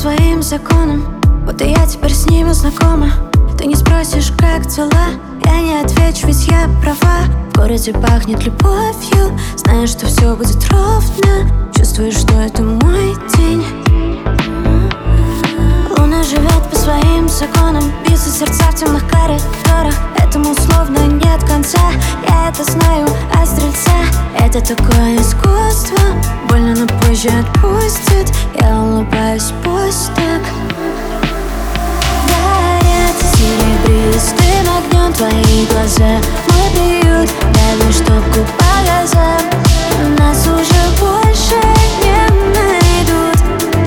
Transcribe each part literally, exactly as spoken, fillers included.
своим законам, будто я теперь с ними знакома. Ты не спросишь, как дела, я не отвечу, ведь я права. В городе пахнет любовью, знаешь, что все будет ровно. Чувствуешь, что это мой день. Луна живет по своим законам, бьются сердца в темных коридорах. Этому словно нет конца, я это знаю о стрельце. Это такое искусство, больно, но позже отпустит. Я улыбаюсь, пусть так. Горят серебристым огнем твои глаза, мой бьют, дай чтоб по глазам. Нас уже больше не найдут.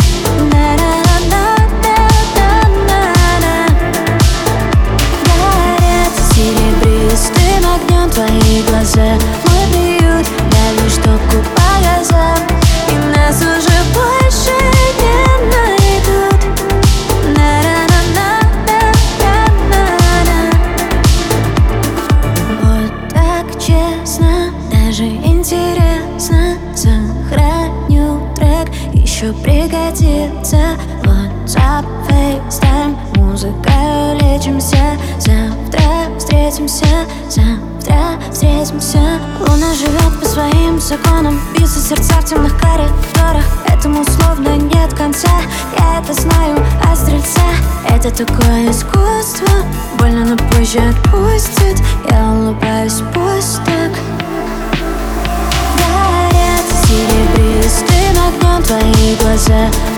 Горят серебристым огнем твои глаза, мой бьют, дай чтоб по глазам. И нас уже больше не найдут. Вот так честно, даже интересно. Сохраню трек, еще пригодится. WhatsApp, FaceTime, музыка, лечимся. Завтра встретимся, завтра встретимся. Луна живет по своим законам, бьются сердца в темных коридорах. Этому словно нет конца, я это знаю о стрельце. Это такое искусство, больно, но позже отпустит. Я улыбаюсь, пусть так. Горят серебристым огнем твои глаза,